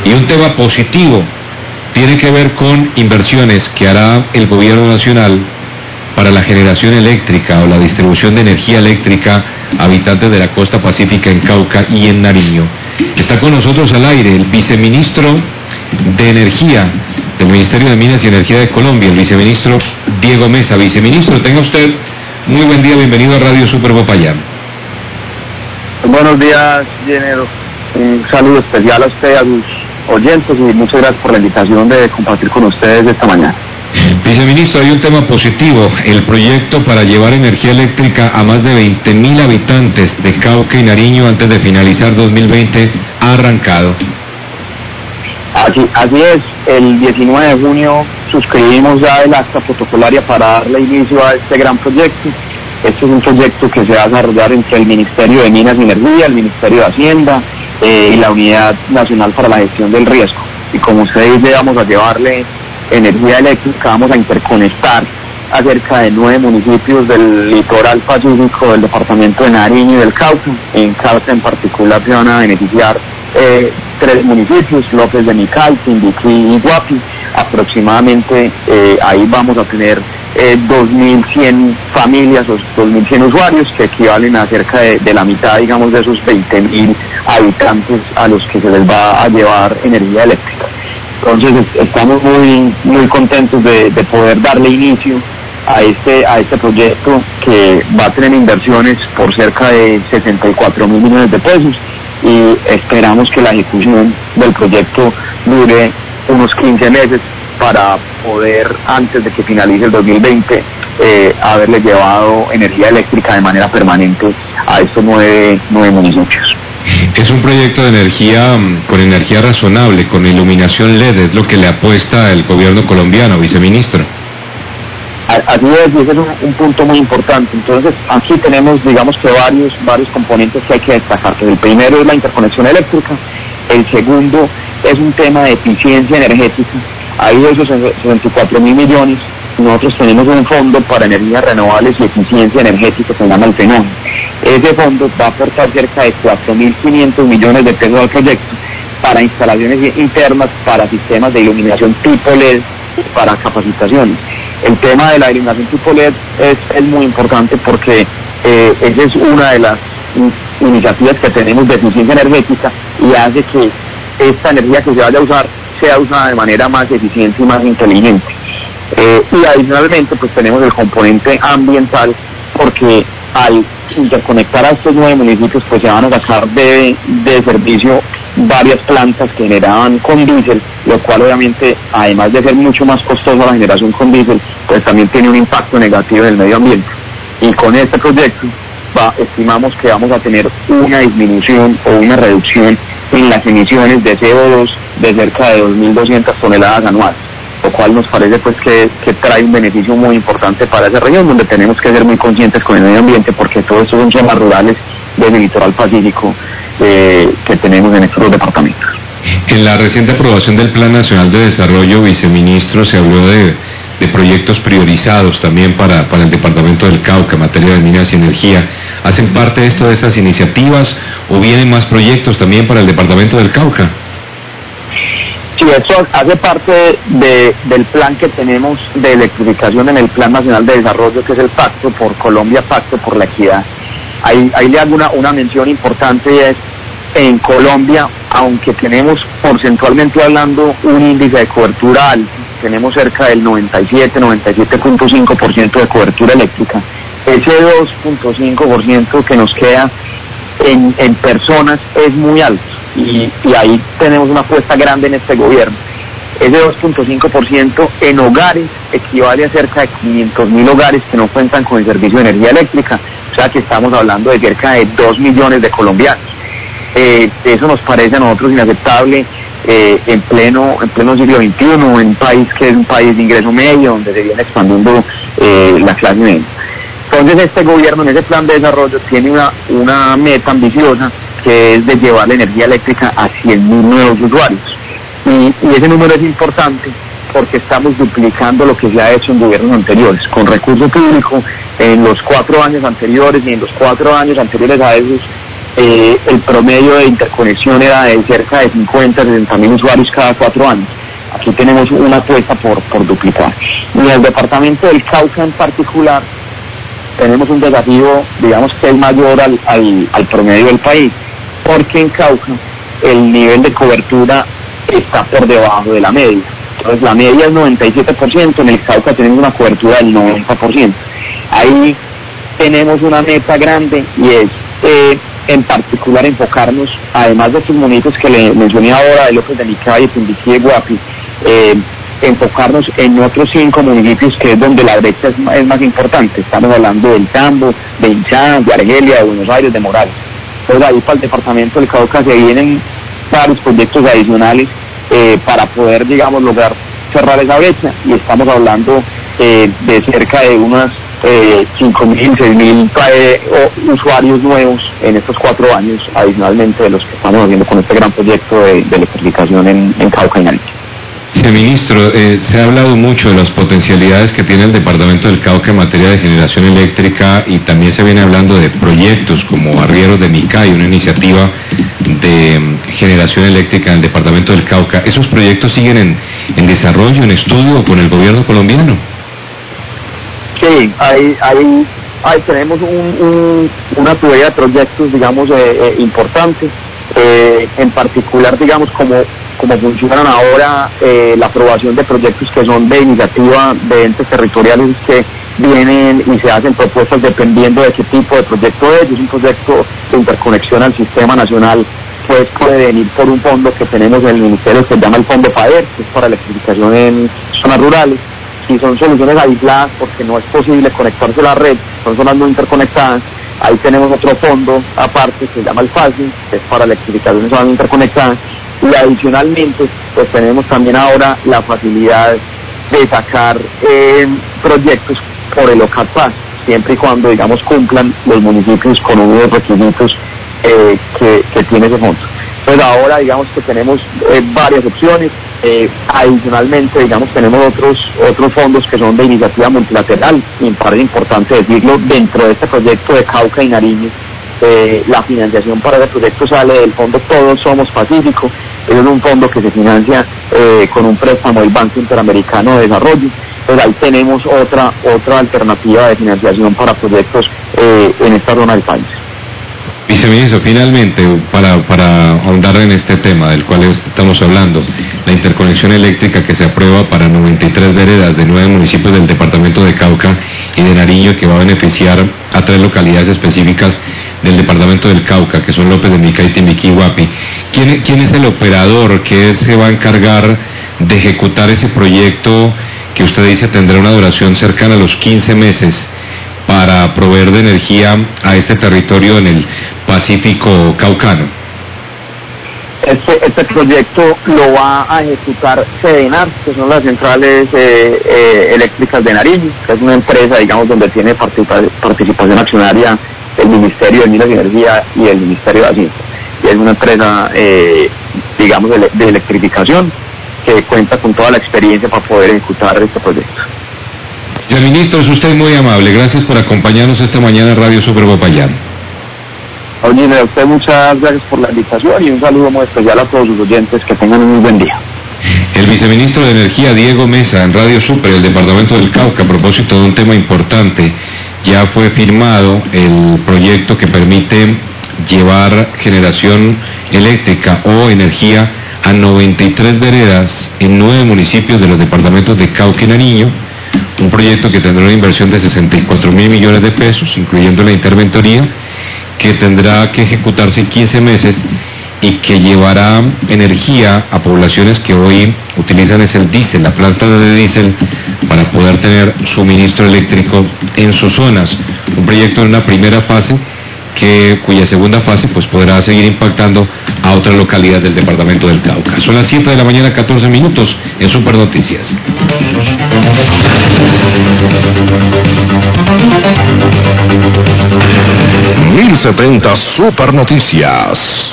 Y un tema positivo tiene que ver con inversiones que hará el gobierno nacional para la generación eléctrica o la distribución de energía eléctrica a habitantes de la costa pacífica en Cauca y en Nariño. Está con nosotros al aire el viceministro de Energía del Ministerio de Minas y Energía de Colombia, el viceministro Diego Mesa. Viceministro, tenga usted muy buen día, bienvenido a Radio Super Popayán. Buenos días, Jenner. Un saludo especial a usted, a sus oyentes, y muchas gracias por la invitación de compartir con ustedes esta mañana. Viceministro, hay un tema positivo, el proyecto para llevar energía eléctrica a más de 20.000 habitantes de Cauca y Nariño antes de finalizar 2020 ha arrancado. Así es, el 19 de junio suscribimos ya el acta protocolaria para darle inicio a este gran proyecto. Este es un proyecto que se va a desarrollar entre el Ministerio de Minas y Energía, el Ministerio de Hacienda y la Unidad Nacional para la Gestión del Riesgo. Y como usted dice, vamos a llevarle energía eléctrica, vamos a interconectar a cerca de 9 municipios del litoral pacífico del departamento de Nariño y del Cauca. En Cauca en particular se van a beneficiar 3 municipios, López de Mical, Timbiquí y Guapi. Aproximadamente ahí vamos a tener 2.100 familias o 2.100 usuarios, que equivalen a cerca de la mitad, digamos, de esos 20.000 habitantes a los que se les va a llevar energía eléctrica. Entonces estamos muy contentos de poder darle inicio a este proyecto, que va a tener inversiones por cerca de 64.000 millones de pesos, y esperamos que la ejecución del proyecto dure unos 15 meses para poder, antes de que finalice el 2020, haberle llevado energía eléctrica de manera permanente a estos 9 municipios. Es un proyecto de energía con energía razonable, con iluminación LED, es lo que le apuesta el gobierno colombiano, viceministro. Así es, y ese es un punto muy importante. Entonces, aquí tenemos, digamos que varios componentes que hay que destacar. El primero es la interconexión eléctrica, el segundo es un tema de eficiencia energética. Ahí de esos 64.000 millones, nosotros tenemos un fondo para energías renovables y eficiencia energética que se llama el FENOM. Ese fondo va a aportar cerca de 4.500 millones de pesos al proyecto para instalaciones internas, para sistemas de iluminación tipo LED, para capacitaciones. El tema de la iluminación tipo LED es muy importante porque esa es una de las iniciativas que tenemos de eficiencia energética, y hace que esta energía que se vaya a usar sea usada de manera más eficiente y más inteligente. Y adicionalmente pues tenemos el componente ambiental, porque al interconectar a estos 9 municipios pues se van a sacar de servicio varias plantas que generaban con diésel, lo cual obviamente, además de ser mucho más costoso la generación con diésel, pues también tiene un impacto negativo en el medio ambiente. Y con este proyecto estimamos que vamos a tener una disminución o una reducción en las emisiones de CO2 de cerca de 2.200 toneladas anuales, lo cual nos parece pues que trae un beneficio muy importante para esa región, donde tenemos que ser muy conscientes con el medio ambiente, porque todos estos son zonas rurales del litoral pacífico que tenemos en estos departamentos. En la reciente aprobación del Plan Nacional de Desarrollo, viceministro, se habló de proyectos priorizados también para el departamento del Cauca en materia de minas y energía. ¿Hacen parte de estas iniciativas o vienen más proyectos también para el departamento del Cauca? Sí, eso hace parte del plan que tenemos de electrificación en el Plan Nacional de Desarrollo, que es el Pacto por Colombia, Pacto por la Equidad. Ahí le hago una mención importante, y es: en Colombia, aunque tenemos porcentualmente hablando un índice de cobertura alto, tenemos cerca del 97.5% de cobertura eléctrica, ese 2.5% que nos queda en personas es muy alto, y ahí tenemos una apuesta grande en este gobierno. Ese 2.5% en hogares equivale a cerca de 500.000 hogares que no cuentan con el servicio de energía eléctrica, o sea que estamos hablando de cerca de 2 millones de colombianos. Eso nos parece a nosotros inaceptable en pleno siglo XXI, en un país que es un país de ingreso medio, donde se viene expandiendo la clase media. Entonces este gobierno, en ese plan de desarrollo, tiene una meta ambiciosa, que es de llevar la energía eléctrica a 100.000 nuevos usuarios. Y ese número es importante porque estamos duplicando lo que se ha hecho en gobiernos anteriores, con recurso público. En los 4 años anteriores y en los 4 años anteriores a esos, el promedio de interconexión era de cerca de 50, 60.000 usuarios cada 4 años. Aquí tenemos una apuesta por duplicar. Y en el departamento del Cauca en particular, tenemos un desafío, digamos, que es mayor al promedio del país, porque en Cauca el nivel de cobertura está por debajo de la media. Entonces la media es 97%, en el Cauca tenemos una cobertura del 90%. Ahí tenemos una meta grande y es en particular enfocarnos, además de estos municipios que le mencioné ahora, de López de Nicay, Timbiquí y Guapi, enfocarnos en otros 5 municipios que es donde la brecha es más importante. Estamos hablando del Tambo, de Inchán, de Argelia, de Buenos Aires, de Morales. Entonces ahí para el departamento del Cauca se vienen varios proyectos adicionales para poder, digamos, lograr cerrar esa brecha, y estamos hablando de cerca de unas 5.000, 6.000 usuarios nuevos en estos 4 años, adicionalmente de los que estamos haciendo con este gran proyecto de electrificación en Cauca y Nariño. Viceministro, se ha hablado mucho de las potencialidades que tiene el departamento del Cauca en materia de generación eléctrica, y también se viene hablando de proyectos como Arrieros de Nicay, una iniciativa de generación eléctrica en el departamento del Cauca. ¿Esos proyectos siguen en desarrollo, en estudio con el gobierno colombiano? Sí, ahí tenemos una tubería de proyectos, digamos, importantes. En particular, digamos, como funcionan ahora la aprobación de proyectos que son de iniciativa de entes territoriales que vienen y se hacen propuestas dependiendo de qué tipo de proyecto es. Es un proyecto de interconexión al sistema nacional, pues puede venir por un fondo que tenemos en el ministerio que se llama el Fondo FAER, que es para electrificación en zonas rurales. Si son soluciones aisladas porque no es posible conectarse a la red, son zonas no interconectadas, ahí tenemos otro fondo aparte que se llama el FASI, que es para electrificación en zonas no interconectadas, y adicionalmente pues tenemos también ahora la facilidad de sacar proyectos por el OCATPAS, siempre y cuando, digamos, cumplan los municipios con unos requisitos que tiene ese fondo. Pues ahora, digamos que tenemos varias opciones. Adicionalmente, digamos, tenemos otros fondos que son de iniciativa multilateral, y me parece importante decirlo, dentro de este proyecto de Cauca y Nariño, la financiación para ese proyecto sale del fondo Todos Somos Pacífico. Es un fondo que se financia con un préstamo del Banco Interamericano de Desarrollo. Pues ahí tenemos otra alternativa de financiación para proyectos en esta zona del país. Viceministro, finalmente, para ahondar en este tema del cual estamos hablando, la interconexión eléctrica que se aprueba para 93 veredas de 9 municipios del departamento de Cauca y de Nariño, que va a beneficiar a 3 localidades específicas del departamento del Cauca, que son López de Nicay, Timbiquí y Guapi. ¿Quién es el operador que se va a encargar de ejecutar ese proyecto que usted dice tendrá una duración cercana a los 15 meses para proveer de energía a este territorio en el Pacífico caucano? Este proyecto lo va a ejecutar Sedenar, que son las centrales eléctricas de Nariño, que es una empresa, digamos, donde tiene participación accionaria el Ministerio de Minas y Energía y el Ministerio de Hacienda. Y es una empresa, digamos, de electrificación que cuenta con toda la experiencia para poder ejecutar este proyecto. Señor ministro, es usted muy amable. Gracias por acompañarnos esta mañana en Radio Super Popayán. Oye, a usted muchas gracias por la invitación y un saludo muy especial a todos sus oyentes. Que tengan un muy buen día. El viceministro de Energía, Diego Mesa, en Radio Super, el departamento del Cauca, a propósito de un tema importante. Ya fue firmado el proyecto que permite llevar generación eléctrica o energía a 93 veredas en 9 municipios de los departamentos de Cauca y Nariño. Un proyecto que tendrá una inversión de 64.000 millones de pesos, incluyendo la interventoría, que tendrá que ejecutarse en 15 meses y que llevará energía a poblaciones que hoy utilizan el diésel, la planta de diésel, para poder tener suministro eléctrico en sus zonas. Un proyecto en una primera fase cuya segunda fase pues podrá seguir impactando a otras localidades del departamento del Cauca. Son las 7 de la mañana, 14 minutos en Super Noticias. ...1070 Super Noticias.